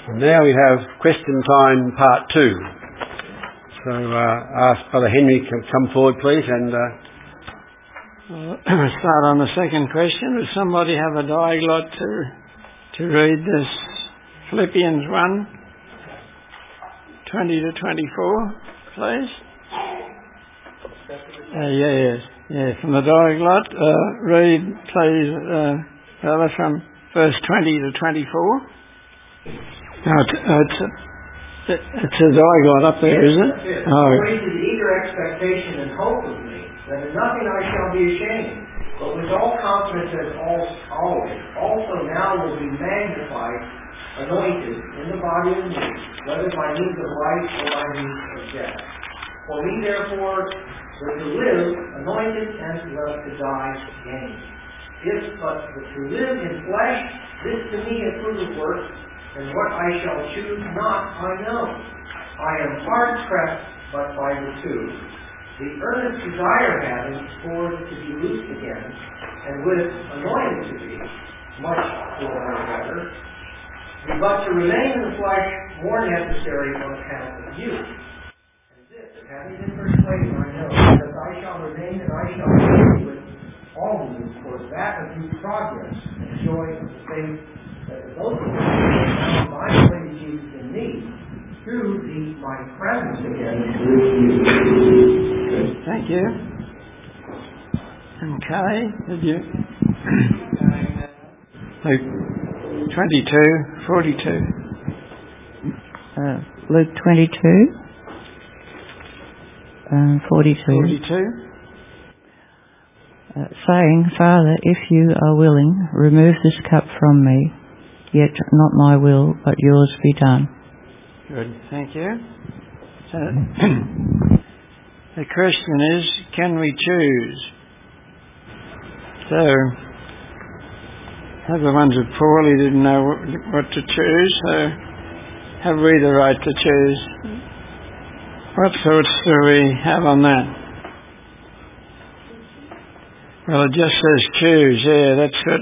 Now we have question time part 2. So ask Brother Henry to come forward, please, and start on the second question. Does somebody have a diaglot to read this Philippians 1, 20 to 24, please? Yes. From the diaglot, read, please, brother, from verse 20 to 24. No, it's a diaglot up there, yes, isn't it? Oh. According to the eager expectation and hope of me, that in nothing I shall be ashamed, but with all confidence as always, also now will be magnified, anointed in the body of me, whether by means of life or by means of death. For me, therefore, were to live anointed, and to die gain. If but to live in flesh, this to me is fruit of works, and what I shall choose not, I know. I am hard pressed, but by the two. The earnest desire having for to be loosed again, and with anointed to be, much more better, but to remain in the flesh more necessary on account of you. And this, having been persuaded, I know that I shall remain and I shall be with all of you for that of due progress and joy of the faith, that the both of you may now my way Jesus in me, through my presence again with you. Good. Thank you. Okay. Did you? Luke 22, 42. Luke 22, 42. 42. Saying, Father, if you are willing, remove this cup from me, yet not my will, but yours be done. Good, thank you. So, the question is, can we choose? So, the ones that poorly didn't know what to choose, so have we the right to choose? What thoughts do we have on that? Well, it just says choose, that's it.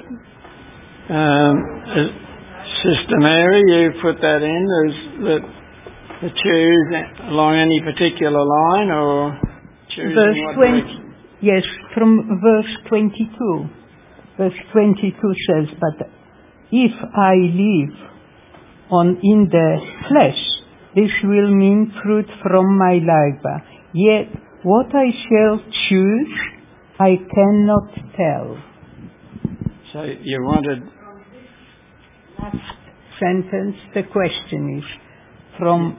Sister Mary, you put that in, the choose along any particular line, or choose verse in what 20, direction? Yes, from verse 22. Verse 22 says, but if I live on in the flesh, this will mean fruit from my labor. Yet what I shall choose, I cannot tell. So you wanted... Last sentence, the question is, from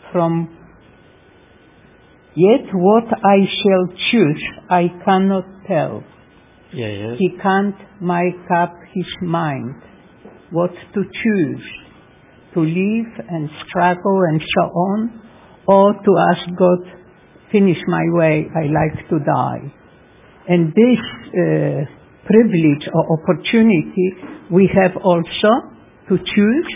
yet what I shall choose, I cannot tell. Yes. He can't make up his mind what to choose, to live and struggle and so on, or to ask God, finish my way, I like to die. And this privilege or opportunity we have also to choose.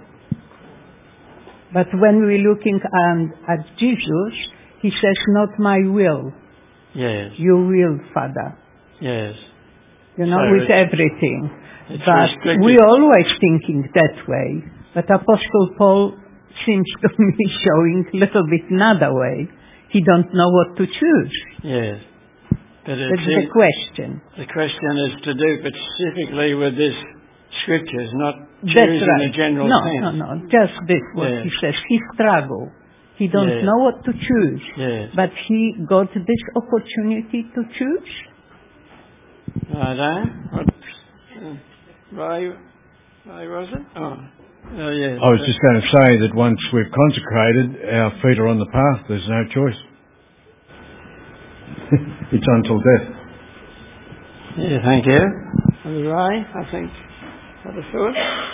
But when we're looking at Jesus, he says, not my will. Yes. Your will, Father. Yes. You know, So with everything. It's but restricted. we're always thinking that way. But Apostle Paul seems to me showing a little bit another way. He don't know what to choose. Yes. But That's the question. The question is to do specifically with this scriptures, not That's choosing right. a general No, sense. no. Just this, what he says. He struggled. He don't know what to choose. Yes. But he got this opportunity to choose. Righto. Why was it? Oh, yes. I was just going to say that once we've consecrated, our feet are on the path. There's no choice. It's until death. Yeah, thank you. Brother Ray, I think. Have a thought?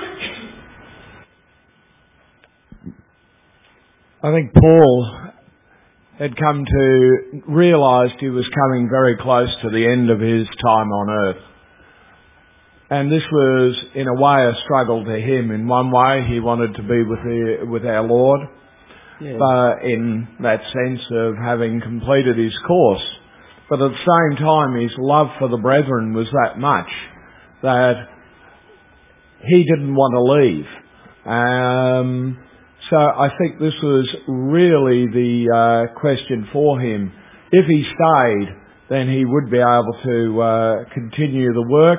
I think Paul had come to realise he was coming very close to the end of his time on earth. And this was, in a way, a struggle to him. In one way, he wanted to be with our Lord, but in that sense of having completed his course. But at the same time, his love for the brethren was that much that he didn't want to leave. So I think this was really the question for him. If he stayed, then he would be able to continue the work.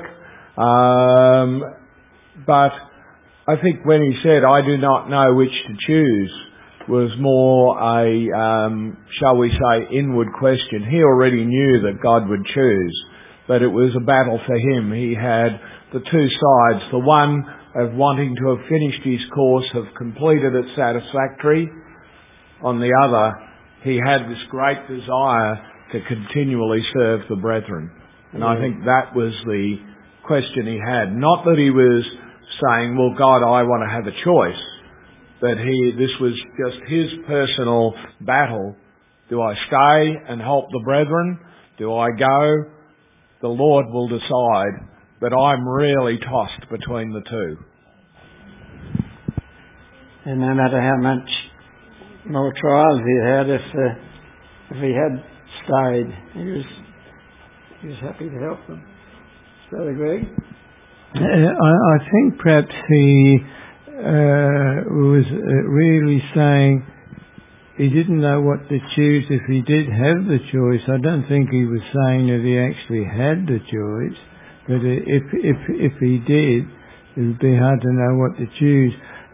But I think when he said, "I do not know which to choose," was more a, shall we say, inward question. He already knew that God would choose, but it was a battle for him. He had the two sides, the one of wanting to have finished his course, have completed it satisfactory. On the other, he had this great desire to continually serve the brethren. And I think that was the question he had. Not that he was saying, "Well, God, I want to have a choice." But this was just his personal battle. Do I stay and help the brethren? Do I go? The Lord will decide. But I'm really tossed between the two. And no matter how much more trials he had, if he had stayed, he was happy to help them. Brother Greg? I think perhaps he was really saying he didn't know what to choose if he did have the choice. I don't think he was saying that he actually had the choice, but if he did, it would be hard to know what to choose.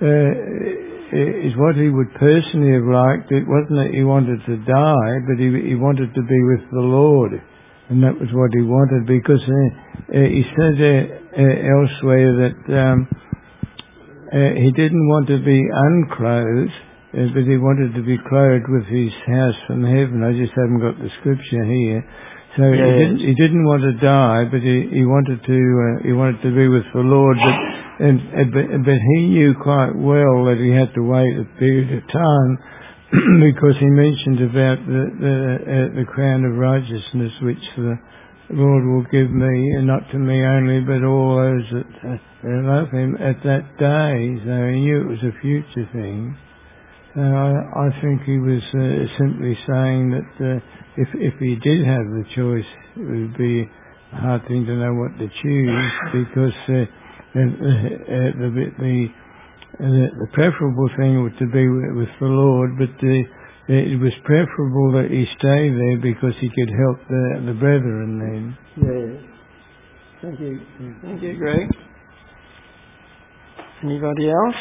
Is what he would personally have liked. It wasn't that he wanted to die, but he wanted to be with the Lord, and that was what he wanted, because he said elsewhere that he didn't want to be unclothed, but he wanted to be clothed with his house from heaven. I just haven't got the scripture here. So he didn't want to die, but he wanted to be with the Lord. But he knew quite well that he had to wait a period of time, because he mentioned about the crown of righteousness which the Lord will give me, and not to me only, but all those that love him at that day. So he knew it was a future thing. So I think he was simply saying that if he did have the choice, it would be a hard thing to know what to choose, because the preferable thing would to be with the Lord, but it was preferable that he stay there because he could help the brethren then. Yes. Thank you. Thank you, Greg. Anybody else?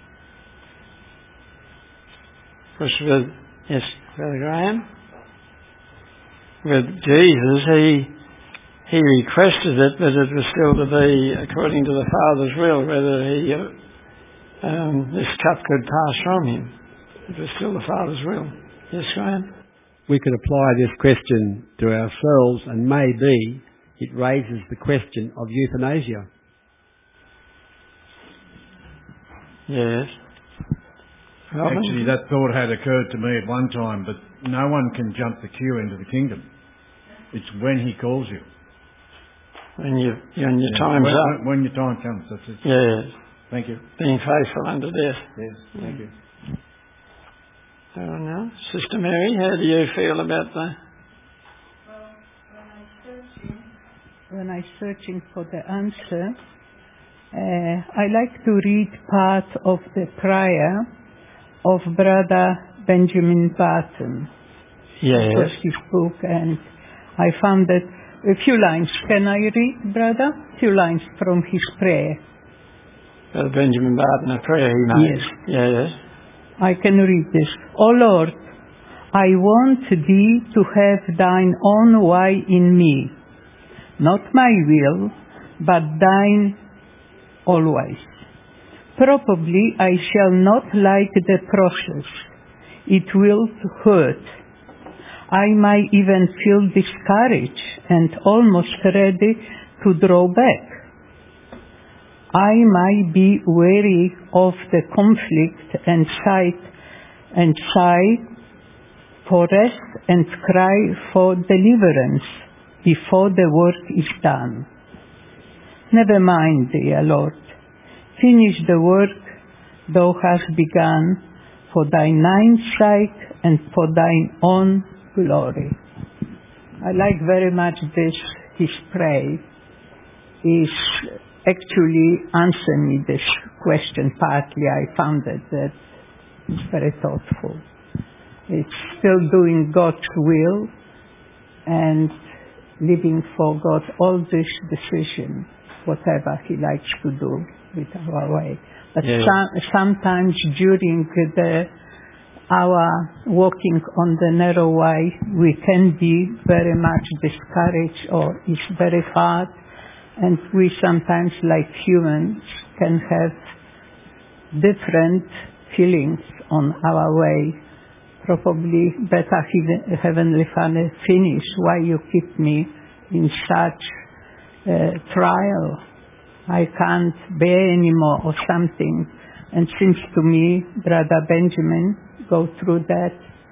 Yes, Brother Graham. With Jesus, he requested it, but it was still to be according to the Father's will, whether this cup could pass from him. It was still the Father's will. Yes, Graham? We could apply this question to ourselves, and maybe it raises the question of euthanasia. Yes. Actually, that thought had occurred to me at one time, but no one can jump the queue into the kingdom. It's when he calls you. When your time's up. When your time comes, that's it. Yes. Thank you. Being faithful unto death. Yes, thank you. Anyone else? Sister Mary, how do you feel about that? Well, when I'm searching for the answer, I like to read part of the prayer of Brother Benjamin Barton. Yes. It was his book, and I found that a few lines. Can I read, Brother? A few lines from his prayer. Brother Benjamin Barton, a prayer he made. Yes. Yes. I can read this. O Lord, I want thee to have thine own way in me. Not my will, but thine always. Probably I shall not like the process. It will hurt. I may even feel discouraged and almost ready to draw back. I might be weary of the conflict and sigh for rest and cry for deliverance before the work is done. Never mind, dear Lord. Finish the work thou hast begun for thy name's sake and for thine own glory. I like very much this, his prayer. Is actually answered me this question partly. I found that it's very thoughtful. It's still doing God's will and living for God, all this decision, whatever He likes to do with our way. But sometimes during our walking on the narrow way, we can be very much discouraged, or it's very hard, and we sometimes, like humans, can have different feelings on our way. Probably better, Heavenly Father, finish. Why you keep me in such trial? I can't bear anymore, or something. And seems to me, Brother Benjamin go through that,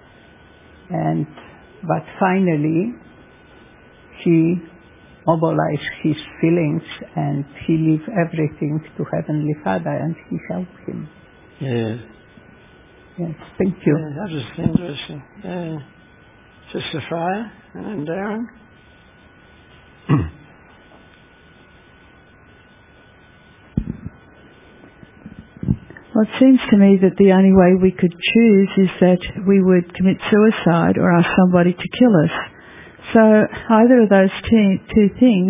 but finally he mobilized his feelings and he leave everything to Heavenly Father, and He helped him. Yeah. Yes, thank you. Yeah, that was interesting. Yeah. Sister Freya and Darren. Well, it seems to me that the only way we could choose is that we would commit suicide or ask somebody to kill us. So either of those two things,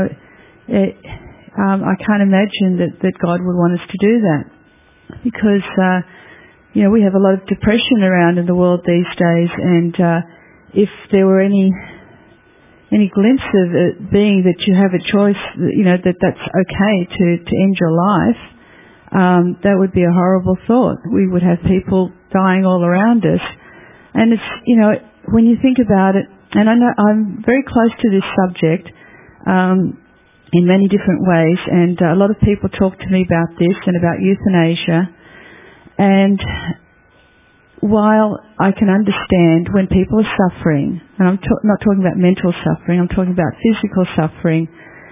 I can't imagine that God would want us to do that, because we have a lot of depression around in the world these days, and if there were any glimpse of it being that you have a choice, that's okay to end your life, that would be a horrible thought. We would have people dying all around us. And it's, when you think about it, and I know I'm very close to this subject in many different ways, and a lot of people talk to me about this and about euthanasia. And while I can understand when people are suffering, and I'm not talking about mental suffering, I'm talking about physical suffering,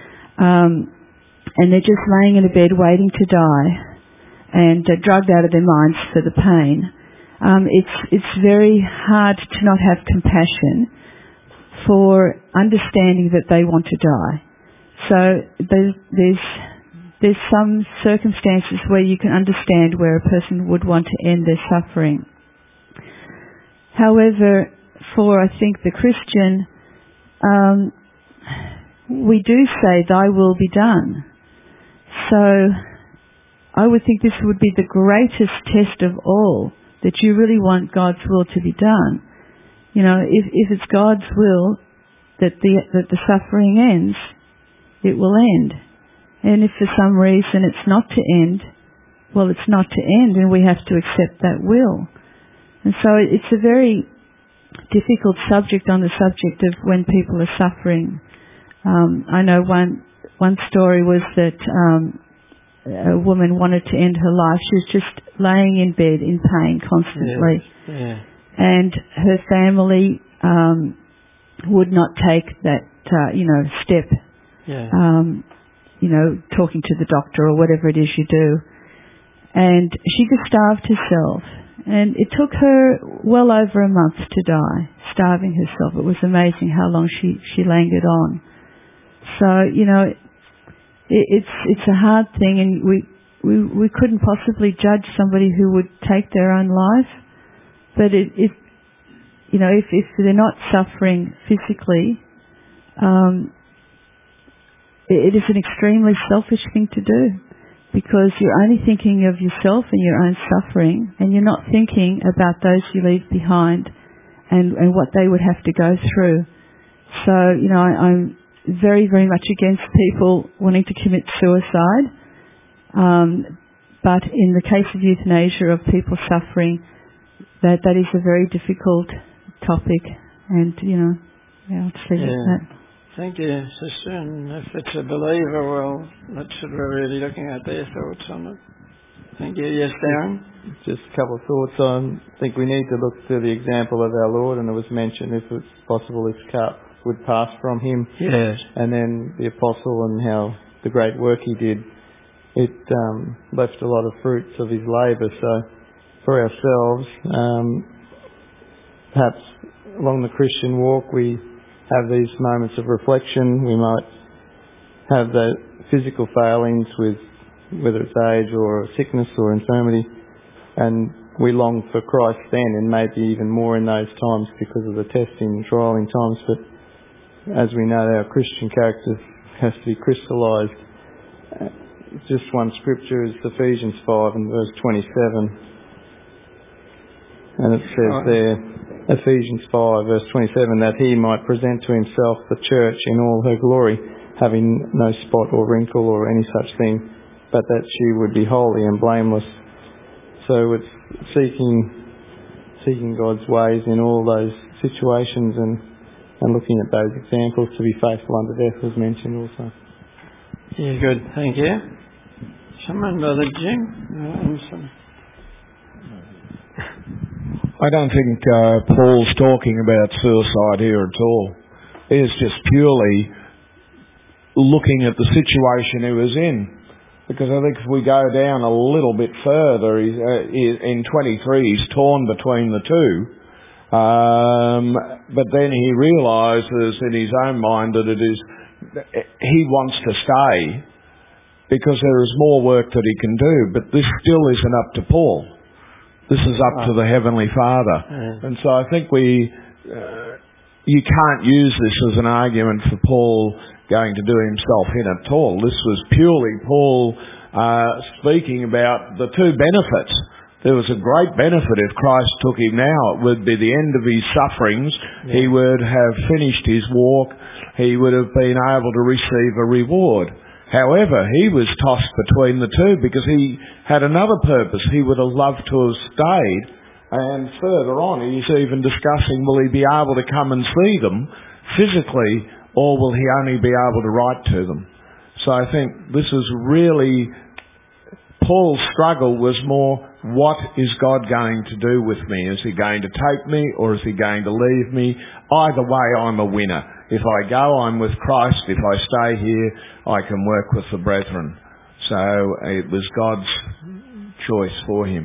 and they're just laying in a bed waiting to die and drugged out of their minds for the pain, it's very hard to not have compassion for understanding that they want to die. So there's some circumstances where you can understand where a person would want to end their suffering. However, for I think the Christian, we do say, "Thy will be done." So I would think this would be the greatest test of all, that you really want God's will to be done. If it's God's will that the suffering ends, it will end. And if for some reason it's not to end, well, it's not to end, and we have to accept that will. And so it's a very difficult subject on the subject of when people are suffering. I know one story was that a woman wanted to end her life. She was just laying in bed in pain constantly. Yes. Yeah. And her family would not take that, step. Yeah. Talking to the doctor or whatever it is you do. And she just starved herself. And it took her well over a month to die, starving herself. It was amazing how long she lingered on. So, it's a hard thing, and we couldn't possibly judge somebody who would take their own life. But if they're not suffering physically, it is an extremely selfish thing to do, because you're only thinking of yourself and your own suffering, and you're not thinking about those you leave behind and what they would have to go through. So, I'm very, very much against people wanting to commit suicide. But in the case of euthanasia, of people suffering, that is a very difficult topic. And, I'll just leave it at that. Thank you, Sister. And if it's a believer, well, that's what we're really looking at, their thoughts on it. Thank you. Yes, Darren? Just a couple of thoughts. I think we need to look to the example of our Lord, and it was mentioned if it's possible this cup would pass from him. Yes. And then the apostle and how the great work he did, it left a lot of fruits of his labour. So for ourselves, perhaps along the Christian walk we have these moments of reflection. We might have the physical failings with whether it's age or sickness or infirmity, and we long for Christ then, and maybe even more in those times because of the testing and trialing times. But as we know, our Christian character has to be crystallised. Just one scripture is Ephesians 5 and verse 27. And it says there, Ephesians 5 verse 27, that he might present to himself the church in all her glory, having no spot or wrinkle or any such thing, but that she would be holy and blameless. So it's seeking God's ways in all those situations and looking at those examples to be faithful unto death was mentioned also. Yeah, good. Thank you. Someone, Brother Jim? I don't think Paul's talking about suicide here at all. It's just purely looking at the situation he was in. Because I think if we go down a little bit further, in 23 he's torn between the two. But then he realises in his own mind that he wants to stay because there is more work that he can do. But this still isn't up to Paul. This is up to the Heavenly Father. And so I think you can't use this as an argument for Paul going to do himself in at all. This was purely Paul speaking about the two benefits. There was a great benefit if Christ took him now. It would be the end of his sufferings. Yeah. He would have finished his walk. He would have been able to receive a reward. However, he was tossed between the two because he had another purpose. He would have loved to have stayed. And further on, he's even discussing, will he be able to come and see them physically, or will he only be able to write to them? So I think this is really, Paul's struggle was more, what is God going to do with me? Is he going to take me, or is he going to leave me? Either way, I'm a winner. If I go, I'm with Christ. If I stay here, I can work with the brethren. So it was God's choice for him.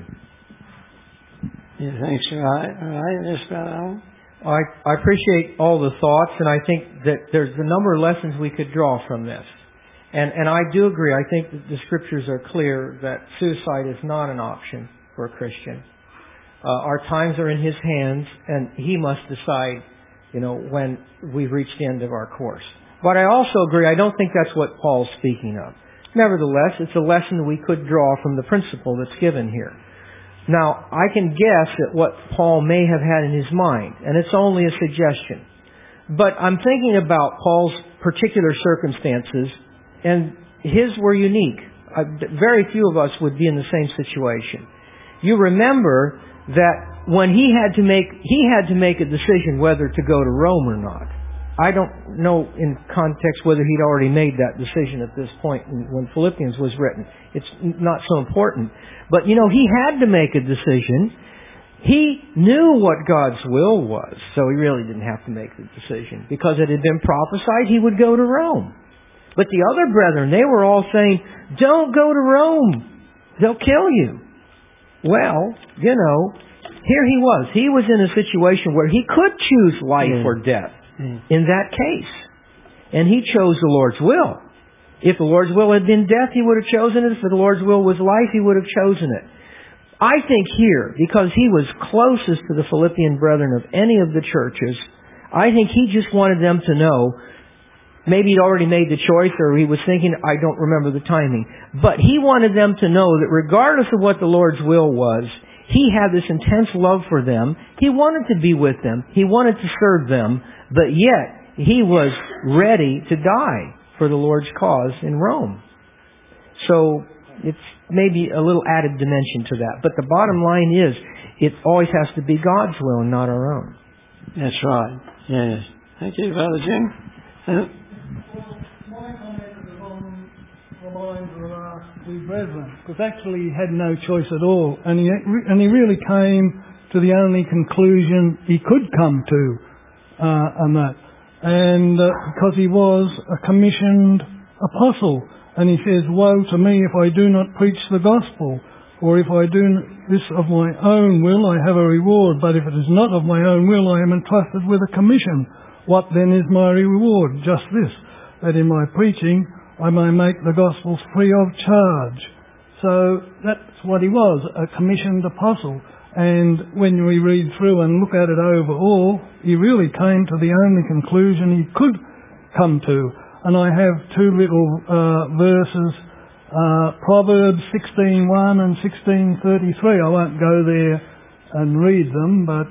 Yeah, thanks. All right. Yes, Brother Alan? I appreciate all the thoughts, and I think that there's a number of lessons we could draw from this. And I do agree. I think that the scriptures are clear that suicide is not an option for a Christian. Our times are in his hands, and he must decide, when we've reached the end of our course. But I also agree, I don't think that's what Paul's speaking of. Nevertheless, it's a lesson we could draw from the principle that's given here. Now, I can guess at what Paul may have had in his mind, and it's only a suggestion. But I'm thinking about Paul's particular circumstances, and his were unique. Very few of us would be in the same situation. You remember that when he had to make a decision whether to go to Rome or not. I don't know in context whether he'd already made that decision at this point when Philippians was written. It's not so important. But, he had to make a decision. He knew what God's will was, so he really didn't have to make the decision. Because it had been prophesied he would go to Rome. But the other brethren, they were all saying, don't go to Rome. They'll kill you. Well, here he was. He was in a situation where he could choose life or death in that case. And he chose the Lord's will. If the Lord's will had been death, he would have chosen it. If the Lord's will was life, he would have chosen it. I think here, because he was closest to the Philippian brethren of any of the churches, I think he just wanted them to know, maybe he'd already made the choice, or he was thinking, I don't remember the timing. But he wanted them to know that regardless of what the Lord's will was, he had this intense love for them. He wanted to be with them. He wanted to serve them. But yet, he was ready to die for the Lord's cause in Rome. So, it's maybe a little added dimension to that. But the bottom line is, it always has to be God's will and not our own. That's right. Yes. Thank you, Brother Jim. My comment is along the lines of our two brethren, because actually he had no choice at all, and he really came to the only conclusion he could come to, because he was a commissioned apostle, and he says, "Woe to me if I do not preach the gospel, for if I do this of my own will, I have a reward, but if it is not of my own will, I am entrusted with a commission. What then is my reward? Just this, that in my preaching I may make the Gospels free of charge. So that's what he was, a commissioned apostle. And when we read through and look at it overall, he really came to the only conclusion he could come to. And I have two little verses, Proverbs 16:1 and 16:33. I won't go there and read them, but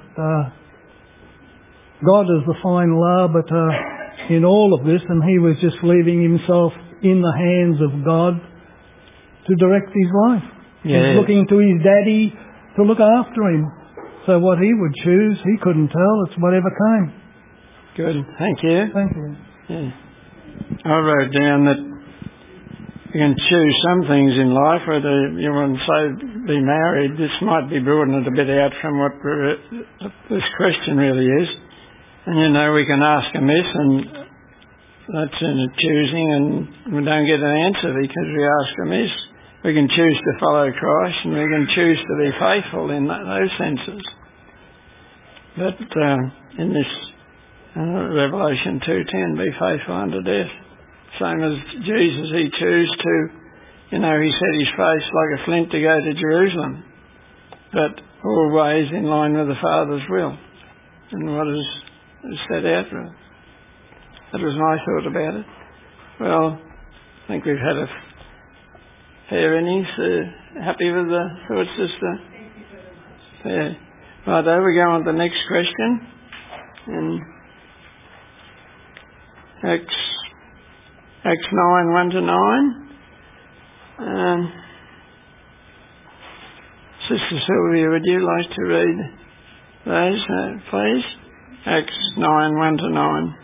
God is the final arbiter in all of this, and he was just leaving himself in the hands of God to direct his life. Yeah. He's looking to his daddy to look after him. So what he would choose, he couldn't tell. It's whatever came. Good. Thank you. Thank you. Yeah. I wrote down that you can choose some things in life, whether you want to say be married. This might be broadening it a bit out from what this question really is. And you know, we can ask amiss, and that's in a choosing, and we don't get an answer because we ask amiss. We can choose to follow Christ, and we can choose to be faithful in those senses. But in this Revelation 2:10, be faithful unto death. Same as Jesus, he chose to, he set his face like a flint to go to Jerusalem, but always in line with the Father's will and what is set out for us. That was my thought about it. Well, I think we've had a fair innings. Happy with the thoughts, sister? Thank you very much. Yeah. Righto, we go on to the next question. In Acts 9:1-9. Sister Sylvia, would you like to read those, please? Acts 9:1-9.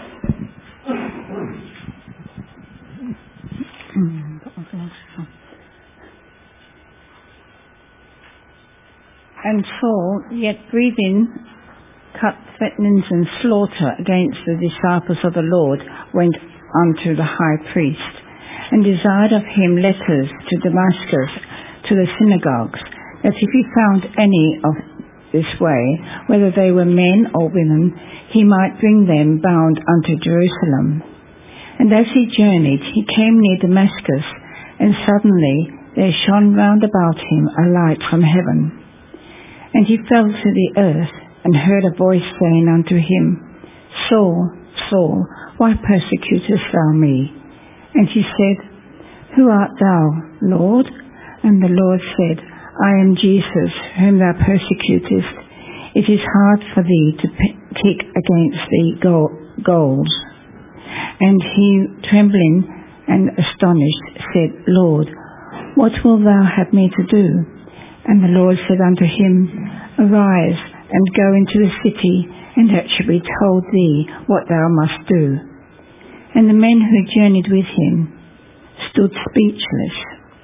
And Saul, yet breathing, cut threatenings and slaughter against the disciples of the Lord, went unto the high priest, and desired of him letters to Damascus, to the synagogues, that if he found any of this way, whether they were men or women, he might bring them bound unto Jerusalem. And as he journeyed, he came near Damascus, and suddenly there shone round about him a light from heaven. And he fell to the earth, and heard a voice saying unto him, Saul, Saul, why persecutest thou me? And he said, Who art thou, Lord? And the Lord said, I am Jesus, whom thou persecutest. It is hard for thee to kick against the goals. And he, trembling and astonished, said, Lord, what wilt thou have me to do? And the Lord said unto him, Arise, and go into the city, and it shall be told thee what thou must do. And the men who journeyed with him stood speechless,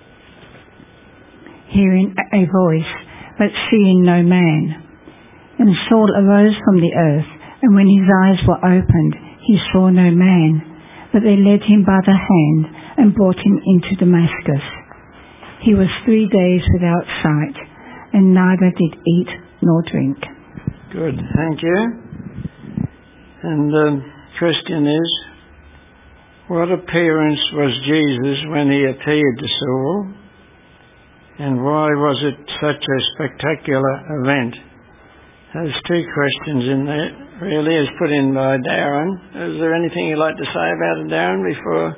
hearing a voice, but seeing no man. And Saul arose from the earth, and when his eyes were opened, he saw no man, but they led him by the hand, and brought him into Damascus. He was 3 days without sight, and neither did eat nor drink. Good, thank you. And the question is, what appearance was Jesus when he appeared to Saul, and why was it such a spectacular event? There's two questions in there, really, as put in by Darren. Is there anything you'd like to say about it, Darren, before?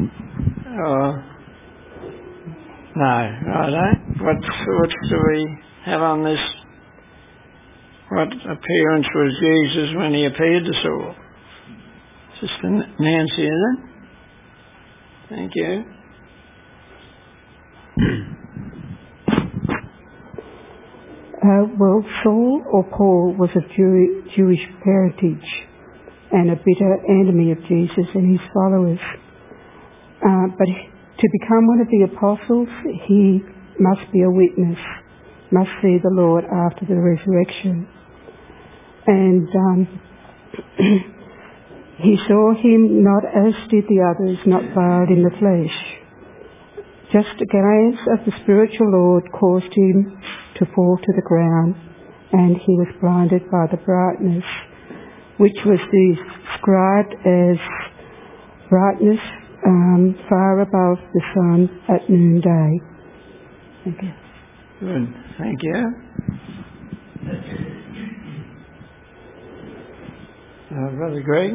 No, righto. What thoughts do we have on this? What appearance was Jesus when he appeared to Saul? Sister Nancy, is it? Thank you. Well, Saul or Paul was of Jewish parentage and a bitter enemy of Jesus and his followers. But to become one of the apostles, he must be a witness, must see the Lord after the resurrection. And he saw him not as did the others, not veiled in the flesh. Just a glance of the spiritual Lord caused him to fall to the ground, and he was blinded by the brightness, which was described as brightness far above the sun at noonday. Thank you. Good. Thank you. Brother Greg?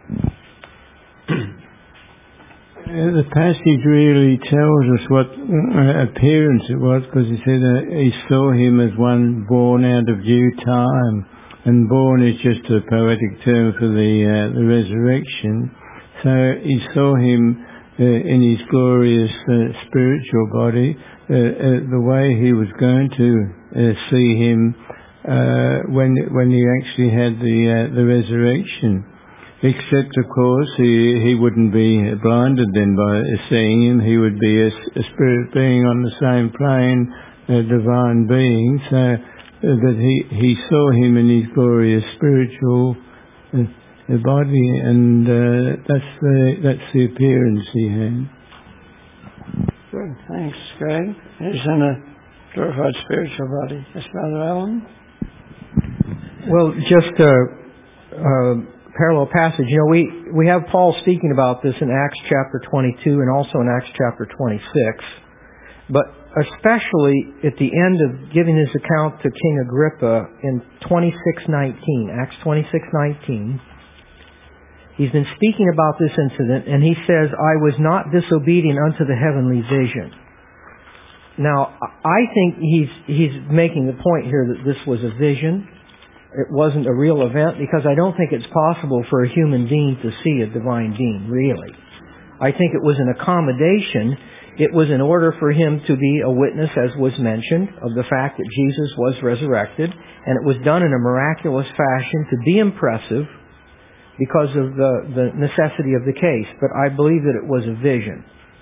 The passage really tells us what appearance it was, because he said he saw him as one born out of due time, and born is just a poetic term for the resurrection. So he saw him in his glorious spiritual body, the way he was going to see him when he actually had the resurrection. Except, of course, he wouldn't be blinded then by seeing him. He would be a spirit being on the same plane, a divine being. So that he saw him in his glorious spiritual body, and that's the appearance he had. Good. Thanks, Greg. He's in a glorified spiritual body. Yes, Brother Alan? Well, just parallel passage. You know, we have Paul speaking about this in Acts chapter 22 and also in Acts chapter 26. But especially at the end of giving his account to King Agrippa in 26:19, Acts 26:19, he's been speaking about this incident, and he says, "I was not disobedient unto the heavenly vision." Now, I think he's making the point here that this was a vision. It wasn't a real event, because I don't think it's possible for a human being to see a divine being, really. I think it was an accommodation. It was in order for him to be a witness, as was mentioned, of the fact that Jesus was resurrected, and it was done in a miraculous fashion to be impressive because of the necessity of the case. But I believe that it was a vision.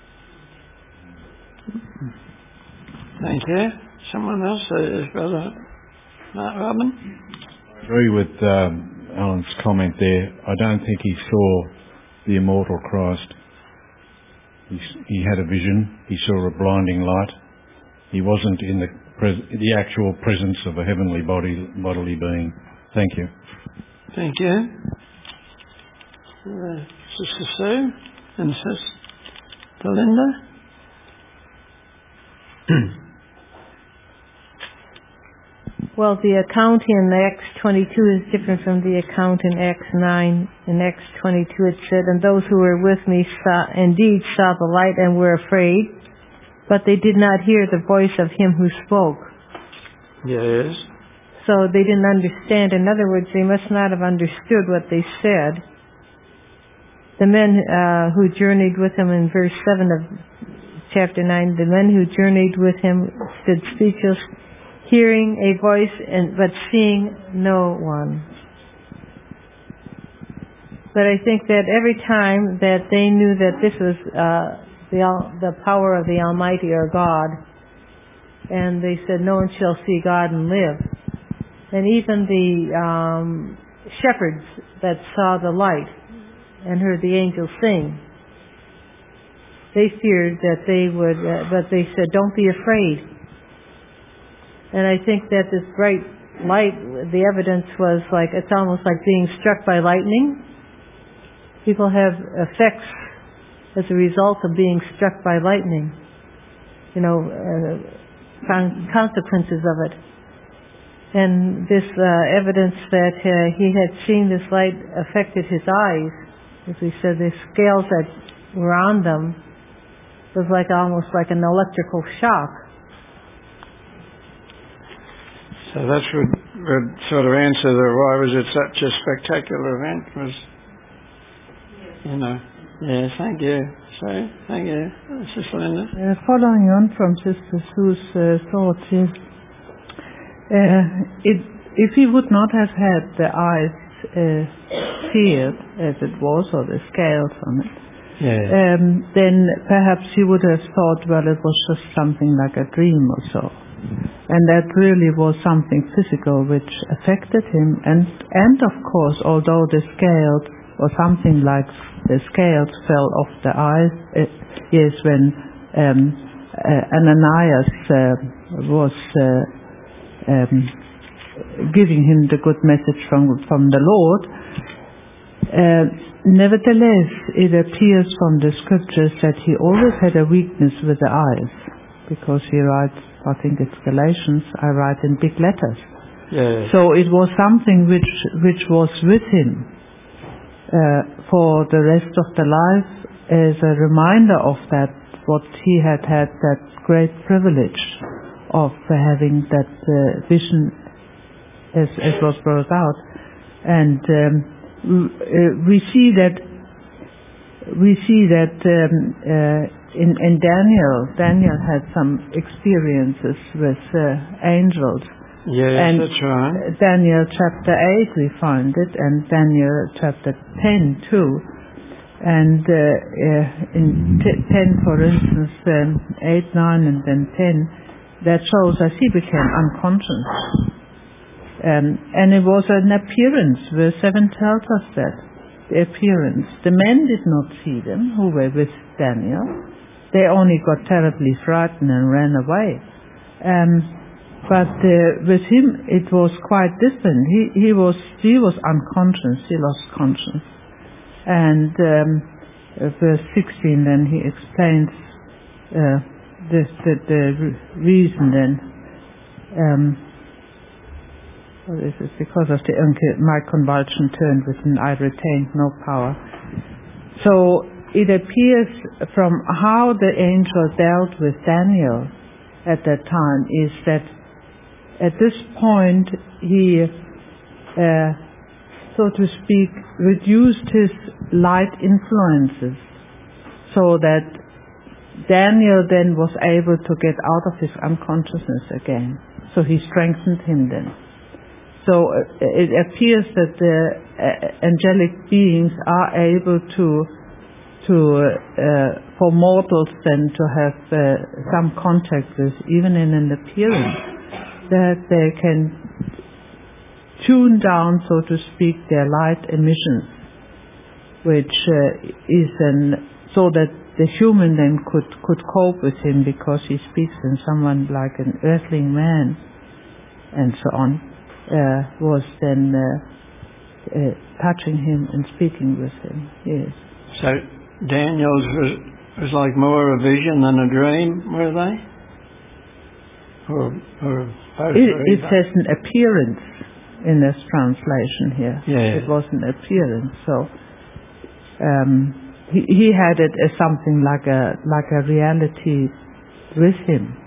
Thank you. Someone else? Brother Robin? I agree with Alan's comment there. I don't think he saw the immortal Christ. He had a vision. He saw a blinding light. He wasn't in the actual presence of a heavenly bodily being. Thank you. Thank you. Sister Sue and Sister Linda. Well, the account in Acts 22 is different from the account in Acts 9. In Acts 22 it said, "And those who were with me indeed saw the light and were afraid, but they did not hear the voice of him who spoke." Yes. So they didn't understand. In other words, they must not have understood what they said. The men who journeyed with him in verse 7 of chapter 9, the men who journeyed with him stood speechless, hearing a voice but seeing no one. But I think that every time that they knew that this was the power of the Almighty or God, and they said, "No one shall see God and live." And even the shepherds that saw the light and heard the angels sing, they feared that they would, but they said, "Don't be afraid." And I think that this bright light, the evidence was like, it's almost like being struck by lightning. People have effects as a result of being struck by lightning. You know, consequences of it. And this evidence that he had seen this light affected his eyes, as we said, the scales that were on them was like almost like an electrical shock. So that would sort of answer why was it such a spectacular event? Yes, thank you. Sorry, thank you. Sister Linda? Following on from Sister Sue's thoughts, if he would not have had the eyes seared, as it was, or the scales on it, then perhaps he would have thought, well, it was just something like a dream or so. And that really was something physical which affected him. And of course, although the scales, or something like the scales fell off the eyes, when Ananias was giving him the good message from the Lord, Nevertheless, it appears from the scriptures that he always had a weakness with the eyes, because he writes, I think it's Galatians, I write in big letters. Yeah. So it was something which was with him for the rest of the life, as a reminder of that, what he had that great privilege of having that vision as was brought out. And we see that in Daniel had some experiences with angels. Yes, and that's right. Daniel chapter 8 we find it, and Daniel chapter 10 too. And in 10, for instance, 8, 9, and then 10, that shows that he became unconscious. And it was an appearance. Verse 7 tells us that. The appearance. The men did not see them who were with Daniel. They only got terribly frightened and ran away. But with him it was quite different. He was unconscious. He lost conscience. And verse 16 then he explains the reason then. What is it? Because of the my convulsion turned within, I retained no power. So it appears from how the angel dealt with Daniel at that time is that at this point he, so to speak, reduced his light influences so that Daniel then was able to get out of his unconsciousness again. So he strengthened him then. So it appears that the angelic beings are able to for mortals then to have some contact with, even in an appearance, that they can tune down, so to speak, their light emissions, which is then so that the human then could cope with him, because he speaks in someone like an earthling man, and so on. Was then touching him and speaking with him. Yes. So Daniel's was like more a vision than a dream, were they? It says an appearance in this translation here. Yeah. It was an appearance. So he had it as something like a reality with him.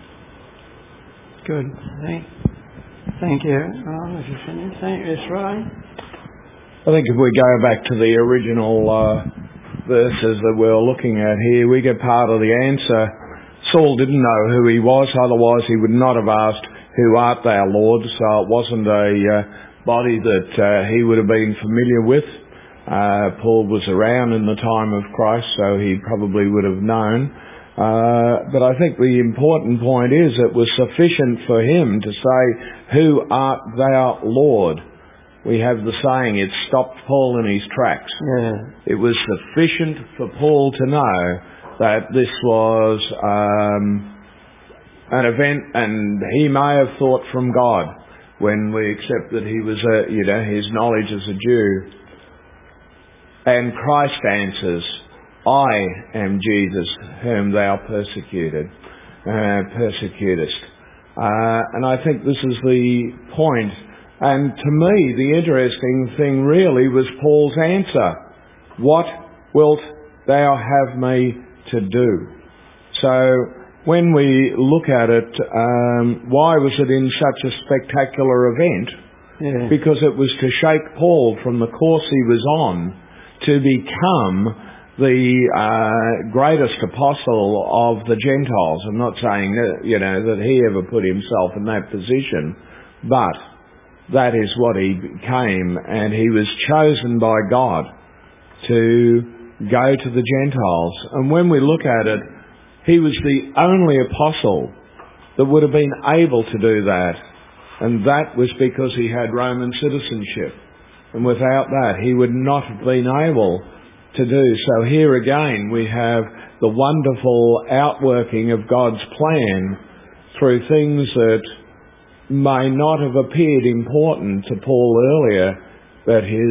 Good. Thank you. If you finish, that's right. I think if we go back to the original verses that we're looking at here, we get part of the answer. Saul didn't know who he was, otherwise he would not have asked, "Who art thou, Lord?" So it wasn't a body that he would have been familiar with. Paul was around in the time of Christ, so he probably would have known. But I think the important point is it was sufficient for him to say, "Who art thou, Lord?" We have the saying, it stopped Paul in his tracks. Yeah. It was sufficient for Paul to know that this was an event, and he may have thought from God when we accept that he was his knowledge as a Jew. And Christ answers, "I am Jesus, whom thou persecutest." And I think this is the point. And to me, the interesting thing really was Paul's answer. "What wilt thou have me to do?" So when we look at it, why was it in such a spectacular event? Yeah. Because it was to shake Paul from the course he was on to become the greatest apostle of the Gentiles. I'm not saying that he ever put himself in that position, but that is what he became, and he was chosen by God to go to the Gentiles. And when we look at it, he was the only apostle that would have been able to do that, and that was because he had Roman citizenship. And without that, he would not have been able to do. So here again, we have the wonderful outworking of God's plan through things that may not have appeared important to Paul earlier, but his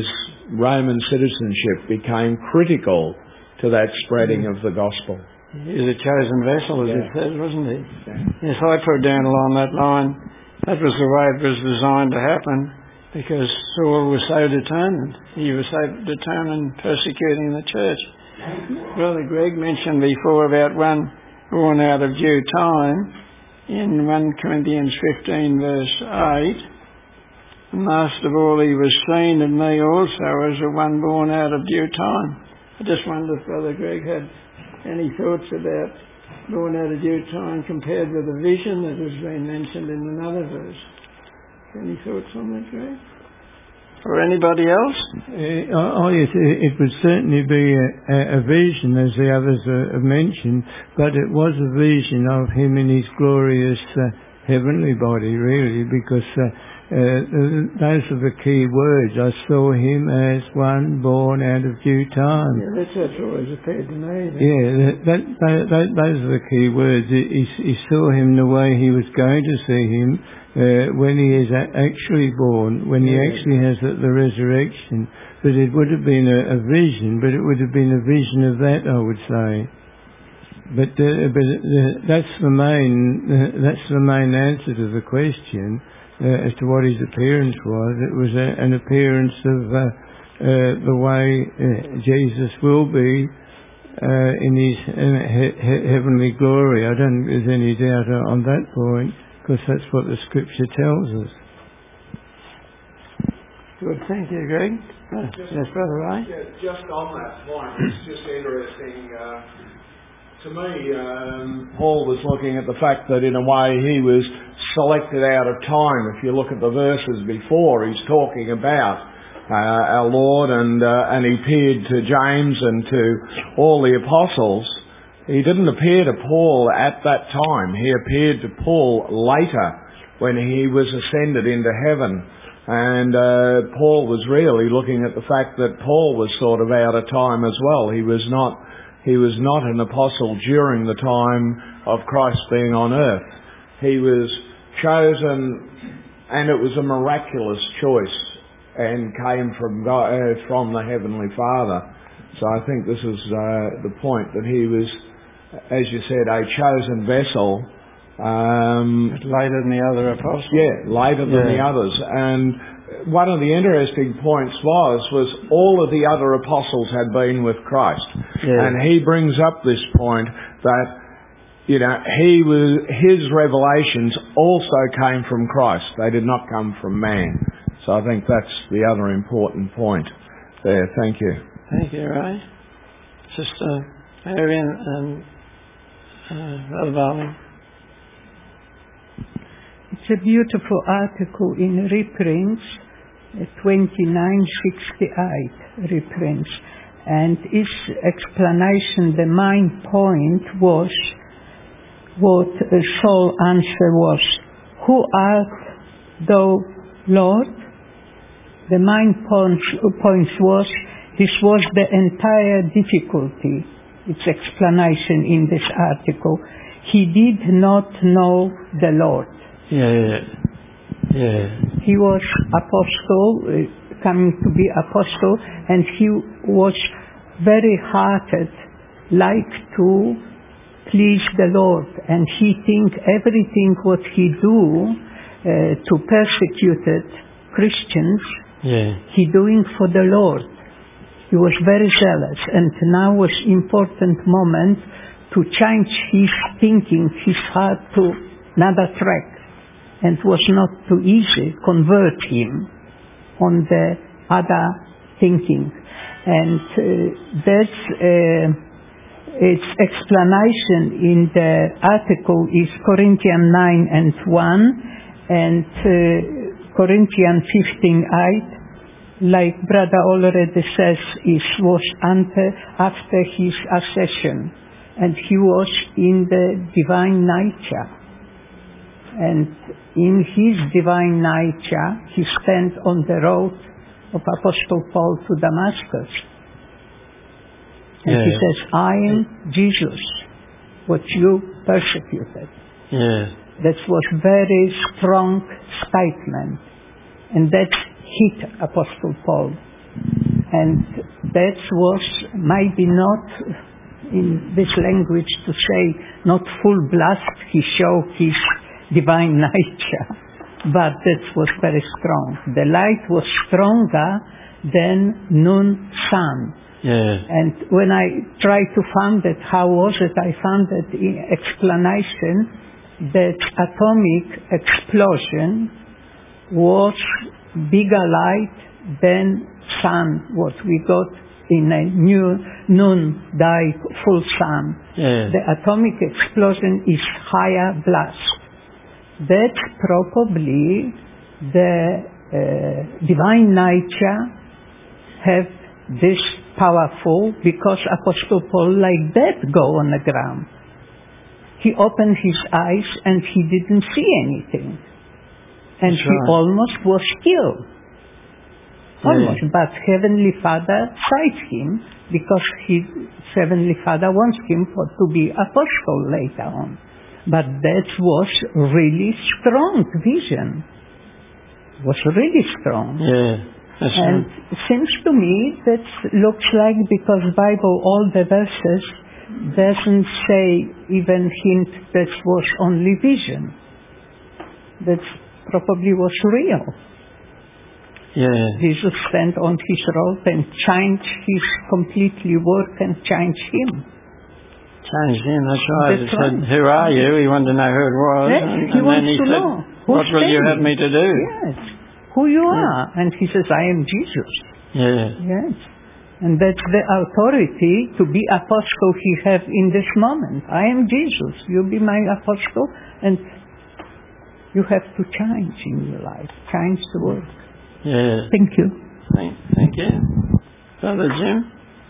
Roman citizenship became critical to that spreading of the gospel. He was a chosen vessel, as it says, wasn't he? Yes, I put down along that line. That was the way it was designed to happen, because Saul was so determined. He was so determined persecuting the church. Brother Greg mentioned before about one born out of due time in 1 Corinthians 15 verse 8. And last of all, he was seen in me also as the one born out of due time. I just wonder if Brother Greg had any thoughts about born out of due time compared with the vision that has been mentioned in another verse. Any thoughts on that, Greg? Or anybody else? Yes, it would certainly be a vision, as the others have mentioned, but it was a vision of him in his glorious heavenly body, really, because those are the key words. I saw him as one born out of due time. Yeah, that's always appeared to me. Yeah, those are the key words. He saw him the way he was going to see him when he is actually born, when he actually has the resurrection. But it would have been a vision, but it would have been a vision of that, I would say. But that's the main answer to the question. As to what his appearance was. It was an appearance of the way Jesus will be in his heavenly glory. I don't think there's any doubt on that point, because that's what the Scripture tells us. Good, thank you, Greg. Yes, Brother Ray? Yeah, just on that point, it's just interesting. To me, Paul was looking at the fact that in a way he was selected out of time. If you look at the verses before, he's talking about our Lord, and he appeared to James and to all the apostles. He didn't appear to Paul at that time. He appeared to Paul later when he was ascended into heaven. And Paul was really looking at the fact that Paul was sort of out of time as well. He was not an apostle during the time of Christ being on earth. He was chosen, and it was a miraculous choice, and came from God, from the Heavenly Father. So I think this is the point, that he was, as you said, a chosen vessel. Later than the other apostles. Yeah, later than the others. And one of the interesting points was all of the other apostles had been with Christ. Yeah. And he brings up this point that, his revelations also came from Christ. They did not come from man. So I think that's the other important point there. Thank you. Thank you, Ray. Sister Marion and Brother Barling. It's a beautiful article in reprints, 2968 reprints, and its explanation, the main point was what Saul's answer was, "Who art thou, Lord?" The main point was, this was the entire difficulty, its explanation in this article. He did not know the Lord. Yeah. He was apostle, coming to be apostle, and he was very hearted, like to please the Lord, and he think everything what he do to persecuted Christians, he doing for the Lord. He was very zealous, and now was important moment to change his thinking, his heart to another track. And it was not too easy convert him on the other thinking. And that's its explanation in the article is Corinthians 9:1 and Corinthians 15:8. Like Brother already says, it was after his ascension, and he was in the divine nature. And in his divine nature, he spent on the road of Apostle Paul to Damascus. And he says, I am Jesus, what you persecuted. That was very strong statement. And that hit Apostle Paul. And that was maybe not, in this language to say, not full blast, he showed his divine nature, but that was very strong. The light was stronger than noon sun. Yeah. And when I tried to find it, how was it? I found that in explanation that atomic explosion was bigger light than sun, what we got in a noonday full sun. Yeah. The atomic explosion is higher blast. That's probably the divine nature have this powerful, because Apostle Paul like that go on the ground. He opened his eyes and he didn't see anything. And That's he right. almost was killed. Almost. Yeah. But Heavenly Father saved him because his Heavenly Father wants him to be apostle later on. But that was really strong vision. It was really strong. Yeah. That's And right. it seems to me that looks like, because Bible, all the verses doesn't say, even hint that was only vision. That probably was real. Yeah. Jesus stand on his robe and change his completely work and change him. Changed him, that's right. That's He said, right. who are you? He wanted to know who it was. Yes, and he wants then he to said, know. what Who's will you have standing? me to do? Yes. Who you are. And he says, I am Jesus. Yeah. Yes. And that's the authority to be apostle he have in this moment. I am Jesus. You be my apostle, and you have to change in your life. Change the world. Yeah. Thank you. Thank you. Brother Jim?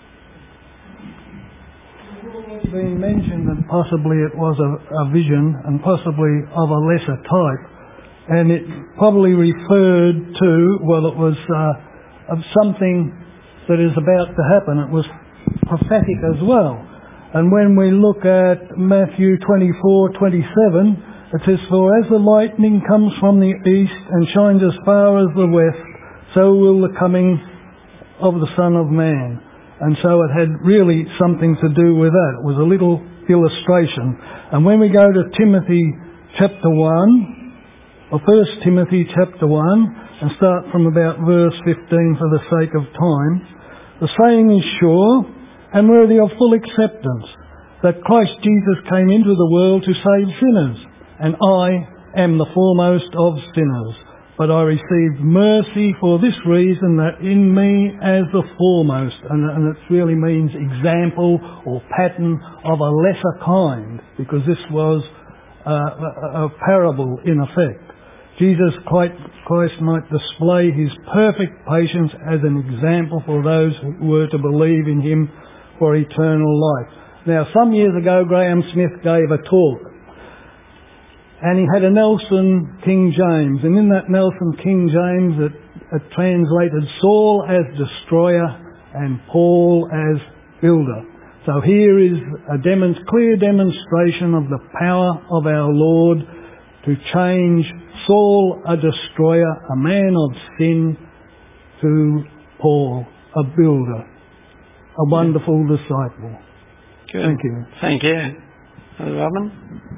It's been mentioned that possibly it was a vision and possibly of a lesser type, and it probably referred to, well, it was of something that is about to happen. It was prophetic as well. And when we look at Matthew 24:27, it says, for as the lightning comes from the east and shines as far as the west, so will the coming of the Son of Man. And so it had really something to do with that. It was a little illustration. And when we go to Timothy chapter 1, or 1 Timothy chapter 1, and start from about verse 15 for the sake of time, the saying is sure and worthy of full acceptance, that Christ Jesus came into the world to save sinners, and I am the foremost of sinners. But I received mercy for this reason, that in me as the foremost, and it really means example or pattern of a lesser kind, because this was a parable in effect. Jesus Christ might display his perfect patience as an example for those who were to believe in him for eternal life. Now, some years ago, Graham Smith gave a talk, and he had a Nelson King James, and in that Nelson King James it translated Saul as destroyer and Paul as builder. So here is a clear demonstration of the power of our Lord to change Saul, a destroyer, a man of sin, to Paul, a builder, a wonderful disciple. Good. Thank you. Thank you. Brother Robin?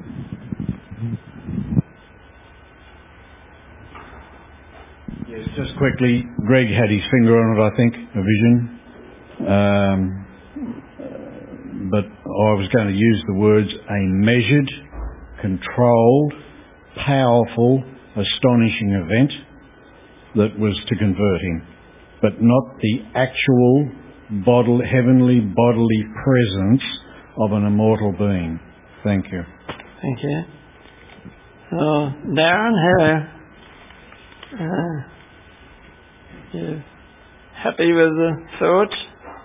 Yes, just quickly, Greg had his finger on it, I think, a vision. But I was going to use the words a measured, controlled, powerful, astonishing event that was to convert him, but not the actual heavenly bodily presence of an immortal being. Thank you. Thank you. So, Darren, you happy with the thoughts?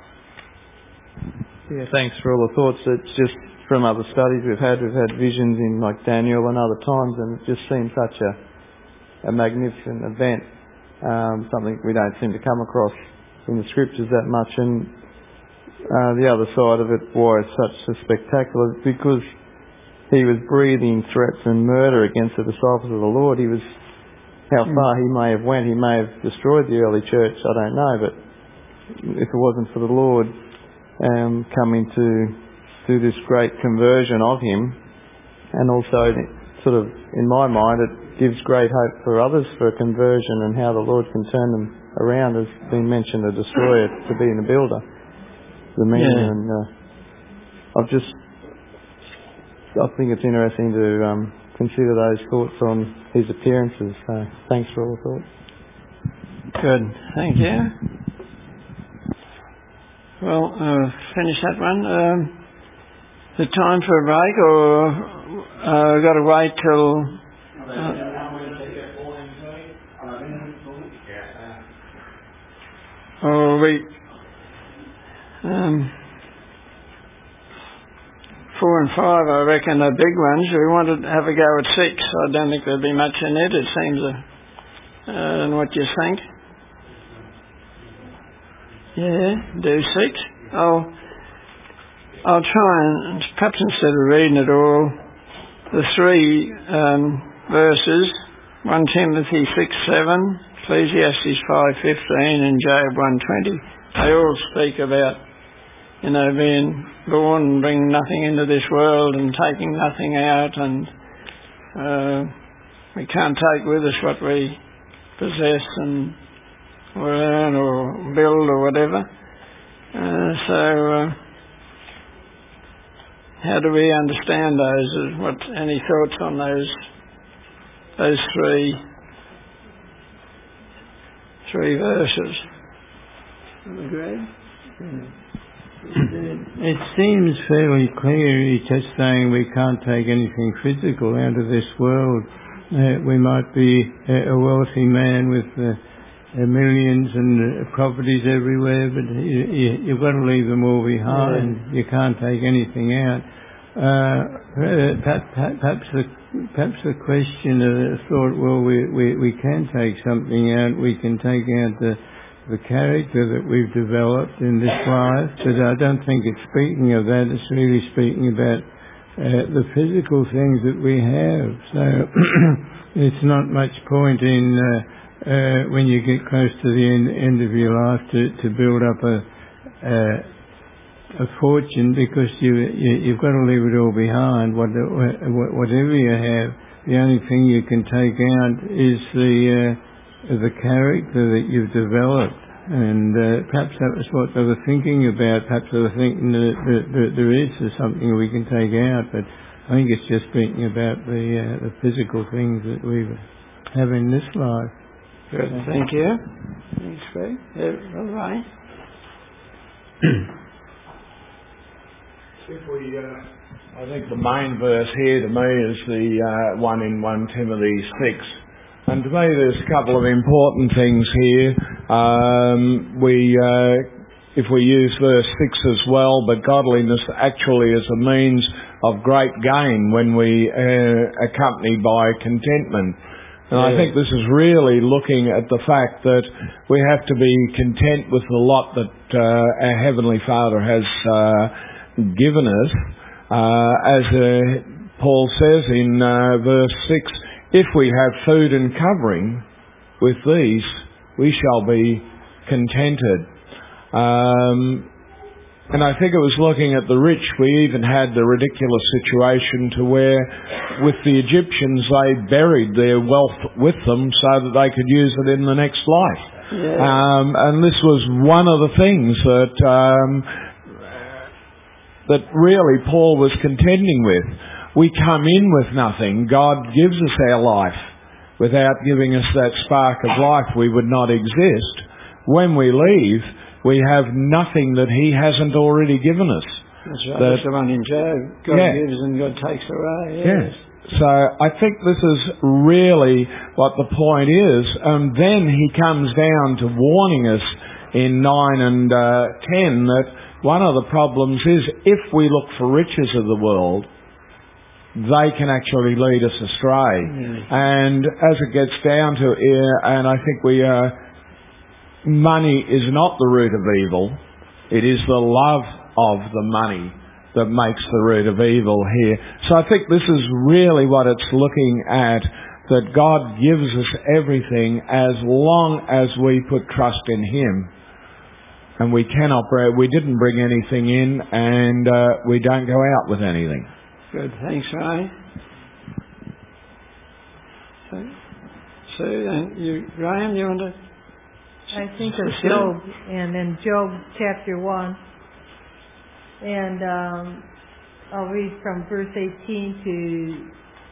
Yeah, thanks for all the thoughts. It's just from other studies we've had visions in like Daniel and other times, and it just seems such a magnificent event, something we don't seem to come across in the scriptures that much. And the other side of it, why it's such a spectacular, because he was breathing threats and murder against the disciples of the Lord. He was, how far he may have went, he may have destroyed the early church, I don't know, but if it wasn't for the Lord coming to do this great conversion of him. And also, sort of, in my mind, it gives great hope for others for a conversion and how the Lord can turn them around. As been mentioned, a destroyer to being a builder. The meaning, and I think it's interesting to consider those thoughts on his appearances. So, thanks for all the thoughts. Good, thank you. Well, finish that one. The time for a break, or we've got to wait till... we... 4 and 5, I reckon, are big ones. We wanted to have a go at 6. I don't think there'll be much in it. It seems... and what do you think? Yeah, do 6. I'll try and, perhaps instead of reading it all, the 3 verses, 1 Timothy 6:7, Ecclesiastes 5:15 and Job 1:20, they all speak about, being born and bringing nothing into this world and taking nothing out, and we can't take with us what we possess and or earn or build or whatever. How do we understand those? Any thoughts on those three verses? Greg? It seems fairly clear. He's just saying we can't take anything physical out of this world. We might be a wealthy man with millions and properties everywhere, but you've got to leave them all behind. Yeah. You can't take anything out. Perhaps the question thought, well, we can take something out. We can take out the character that we've developed in this life, but I don't think it's speaking of that. It's really speaking about the physical things that we have. So it's not much point in when you get close to the end of your life to build up a fortune, because you've got to leave it all behind. Whatever you have, the only thing you can take out is the character that you've developed. And perhaps that was what they were thinking about. Perhaps they were thinking that there is something we can take out, but I think it's just speaking about the physical things that we have in this life. Good, thank you. Thanks, Greg. All right. I think the main verse here to me is the one in 1 Timothy 6. And to me there's a couple of important things here. If we use verse 6 as well, but godliness actually is a means of great gain when we accompanied by contentment. And I think this is really looking at the fact that we have to be content with the lot that our Heavenly Father has given us. As Paul says in verse 6, if we have food and covering, with these we shall be contented. And I think it was looking at the rich. We even had the ridiculous situation to where with the Egyptians they buried their wealth with them so that they could use it in the next life. Yeah. And this was one of the things that really Paul was contending with. We come in with nothing. God gives us our life. Without giving us that spark of life, we would not exist. When we leave, we have nothing that He hasn't already given us. That's right. That's the one in Job. God gives and God takes away. Yes. So I think this is really what the point is. And then he comes down to warning us in 9 and 10 that one of the problems is if we look for riches of the world, they can actually lead us astray. And as it gets down to and I think money is not the root of evil. It is the love of the money that makes the root of evil here. So I think this is really what it's looking at, that God gives us everything as long as we put trust in Him. and we didn't bring anything in, and we don't go out with anything. Good, thanks, Ray. So Graham, you want to? I think of Job, and in Job chapter 1, and I'll read from verse 18 to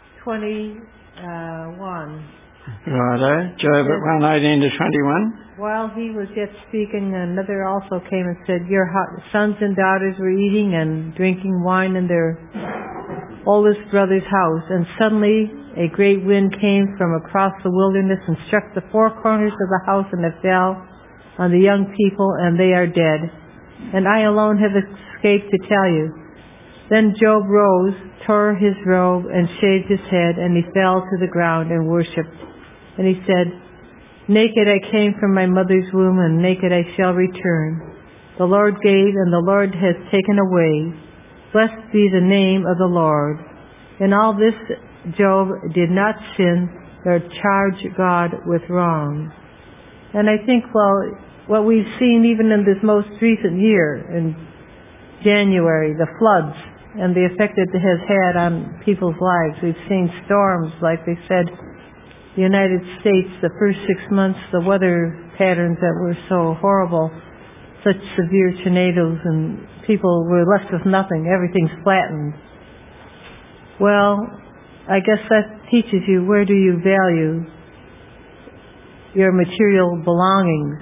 21. Righto, Job at 1:18 to 21. While he was yet speaking, another also came and said, "Your sons and daughters were eating and drinking wine in their oldest brother's house, and suddenly a great wind came from across the wilderness and struck the four corners of the house, and it fell on the young people, and they are dead. And I alone have escaped to tell you." Then Job rose, tore his robe, and shaved his head, and he fell to the ground and worshipped. And he said, "Naked I came from my mother's womb, and naked I shall return. The Lord gave, and the Lord has taken away. Blessed be the name of the Lord." In all this, Job did not sin or charge God with wrong. And I think, what we've seen even in this most recent year, in January, the floods and the effect it has had on people's lives. We've seen storms, like they said, the United States, the first 6 months, the weather patterns that were so horrible, such severe tornadoes, and people were left with nothing. Everything's flattened. Well, I guess that teaches you, where do you value your material belongings?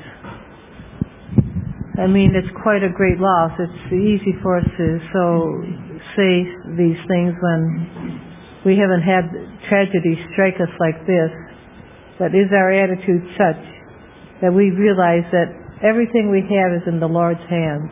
I mean, it's quite a great loss. It's easy for us to say these things when we haven't had tragedy strike us like this. But is our attitude such that we realize that everything we have is in the Lord's hands?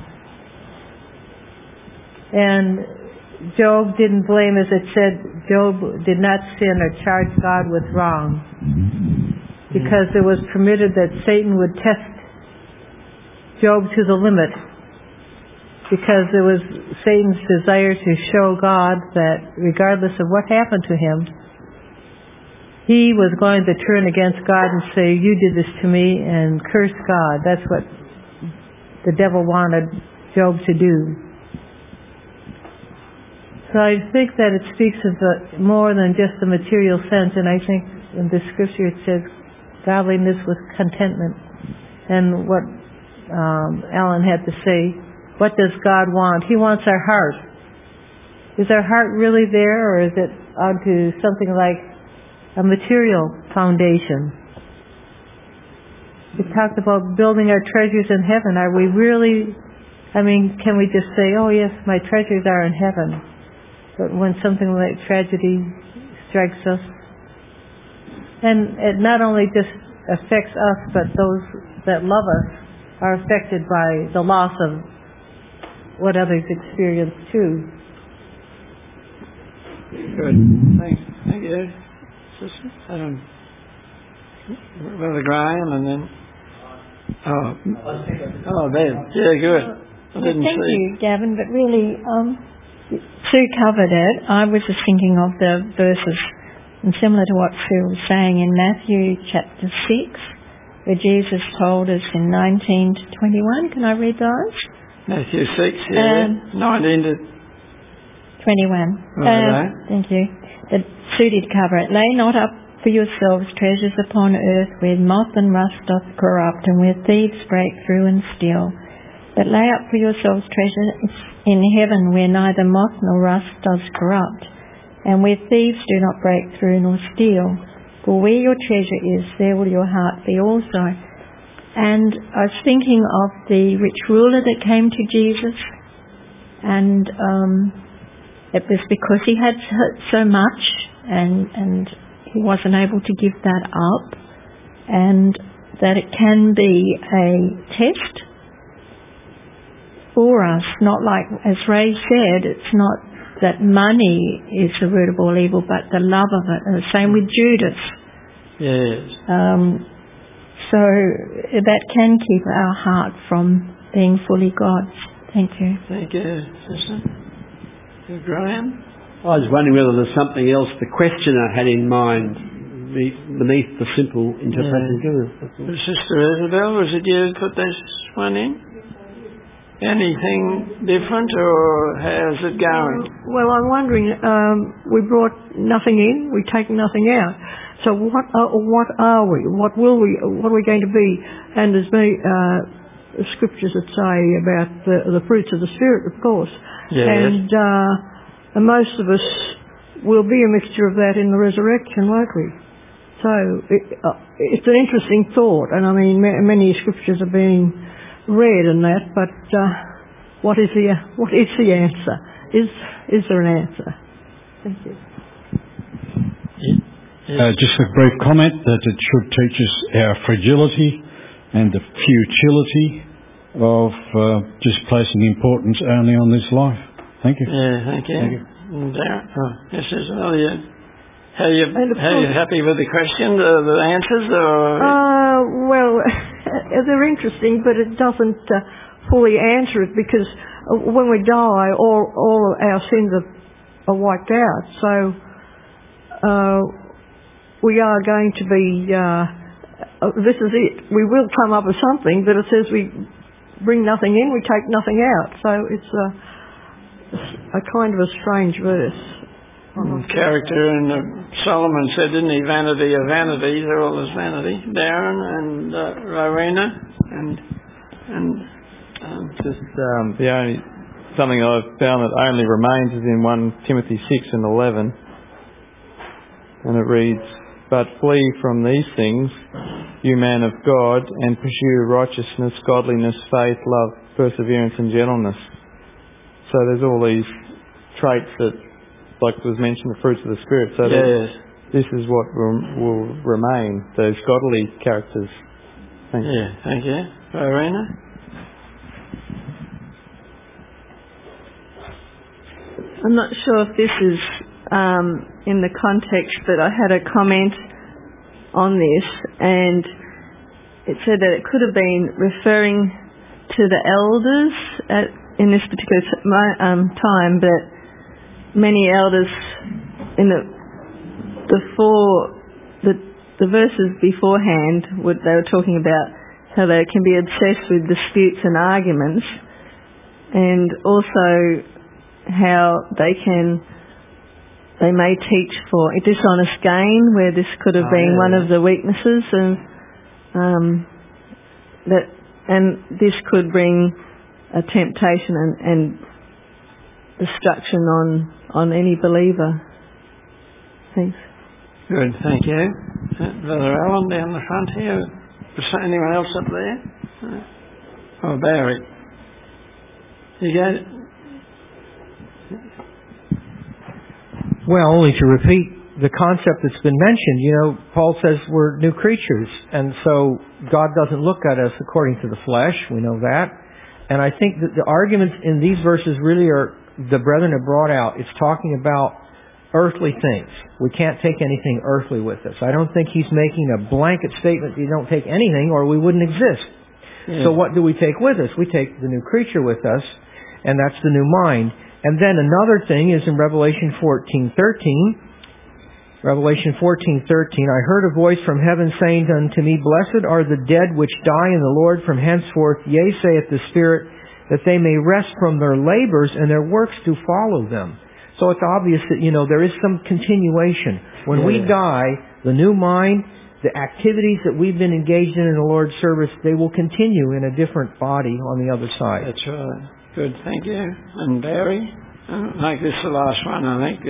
And Job didn't blame, as it said, Job did not sin or charge God with wrong, because it was permitted that Satan would test Job to the limit, because it was Satan's desire to show God that regardless of what happened to him, he was going to turn against God and say, "You did this to me," and curse God. That's what the devil wanted Job to do. So I think that it speaks of more than just the material sense, and I think in the scripture it says godliness with contentment. And what Alan had to say, what does God want? He wants our heart. Is our heart really there, or is it onto something like a material foundation? We talked about building our treasures in heaven. Are we really, can we just say, "Oh yes, my treasures are in heaven," but when something like tragedy strikes us, and it not only just affects us, but those that love us are affected by the loss of what others experience too. Good. Thanks. Thank you. Brother Graham, and then... Ben. Yeah, good. Thank you, Gavin, but really, Sue covered it. I was just thinking of the verses, and similar to what Sue was saying in Matthew chapter 6, where Jesus told us in 19 to 21. Can I read those? Matthew 6, 19 to 21. Thank you. But Sue did cover it. Lay not up for yourselves treasures upon earth, where moth and rust doth corrupt, and where thieves break through and steal. But lay up for yourselves treasures in heaven, where neither moth nor rust does corrupt, and where thieves do not break through nor steal. For where your treasure is, there will your heart be also. And I was thinking of the rich ruler that came to Jesus, and it was because he had so much, and he wasn't able to give that up, and that it can be a test for us. Not like, as Ray said, it's not that money is the root of all evil, but the love of it. And the same with Judas. Yes. So that can keep our heart from being fully God's. Thank you. Thank you, Sister. Graham? I was wondering whether there's something else the questioner had in mind beneath the simple interpretation. Sister Isabel, was it you who put this one in? anything different, or how's it going? Well, I'm wondering, we brought nothing in, we take nothing out. So what are we? What are we going to be? And there's many scriptures that say about the fruits of the Spirit, of course. Yes. And most of us will be a mixture of that in the resurrection, won't we? So it's an interesting thought, and I mean many scriptures are being read and that, but what is the answer? Is there an answer? Thank you. Just a brief comment that it should teach us our fragility and the futility of just placing importance only on this life. Thank you. Yeah, thank you. Thank you. Yes, well, yeah. Are you happy with the question, the answers? Or? Well, they're interesting, but it doesn't fully answer it, because when we die, all our sins are wiped out. So we are going to be, this is it. We will come up with something, but it says we bring nothing in, we take nothing out. So it's a kind of a strange verse. Character, and Solomon said, didn't he, vanity of vanities, they're all as vanity. Darren and Rowena and just the only something I've found that only remains is in 1 Timothy 6:11, and it reads, "But flee from these things, you man of God, and pursue righteousness, godliness, faith, love, perseverance, and gentleness." So there's all these traits that, like was mentioned, the fruits of the Spirit. So this is what will remain, those godly characters. Thank you. Thank you. Irena? I'm not sure if this is in the context, but I had a comment on this, and it said that it could have been referring to the elders in this particular time, but many elders in the verses beforehand, they were talking about how they can be obsessed with disputes and arguments, and also how they may teach for dishonest gain, where this could have been one of the weaknesses, and this could bring a temptation and destruction on any believer. Thanks. Good, thank you. Brother Alan down the front here. Is there anyone else up there? Oh, Barry. You got it? Well, only to repeat the concept that's been mentioned. Paul says we're new creatures, and so God doesn't look at us according to the flesh. We know that. And I think that the arguments in these verses really are, the brethren have brought out, it's talking about earthly things. We can't take anything earthly with us. I don't think he's making a blanket statement that you don't take anything or we wouldn't exist. Yeah. So what do we take with us? We take the new creature with us, and that's the new mind. And then another thing is in Revelation 14:13. Revelation 14:13, I heard a voice from heaven saying unto me, Blessed are the dead which die in the Lord from henceforth, yea, saith the Spirit, that they may rest from their labors, and their works do follow them. So it's obvious that, there is some continuation. When we die, the new mind, the activities that we've been engaged in the Lord's service, they will continue in a different body on the other side. That's right. Good, thank you. And Barry? I think this is the last one, I think.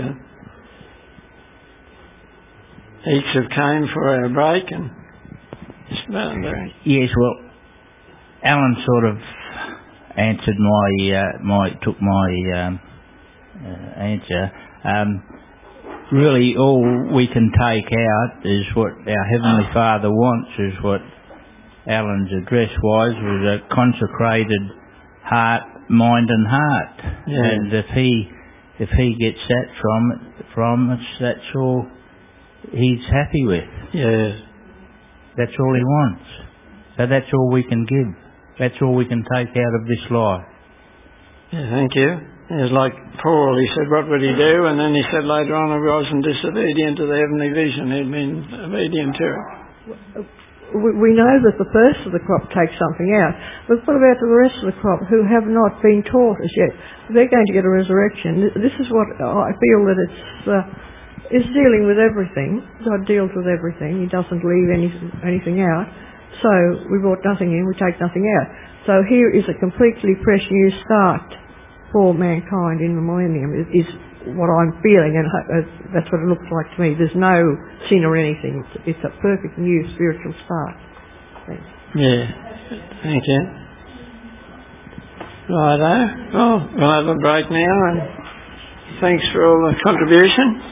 Each have came for our break, and just about Barry. Yes, well, Alan sort of answered took my answer. Really, all we can take out is what our Heavenly Father wants, is what Alan's address was a consecrated heart, mind and heart. Yeah. And if he gets that from us, that's all he's happy with. Yes. That's all he wants. So that's all we can give. That's all we can take out of this life. Yeah, thank you. It was like Paul, he said, what would he do? And then he said later on, if he wasn't disobedient to the heavenly vision, he'd been obedient to it. we know that the first of the crop takes something out, but what about the rest of the crop who have not been taught as yet? They're going to get a resurrection. This is what I feel that it's dealing with everything. God deals with everything. He doesn't leave anything out. So we brought nothing in, we take nothing out. So here is a completely fresh new start for mankind in the millennium, is what I'm feeling, and that's what it looks like to me. There's no sin or anything. It's a perfect new spiritual start. Thanks. Yeah. Thank you. Righto. Well, we'll have a break now, and thanks for all the contribution.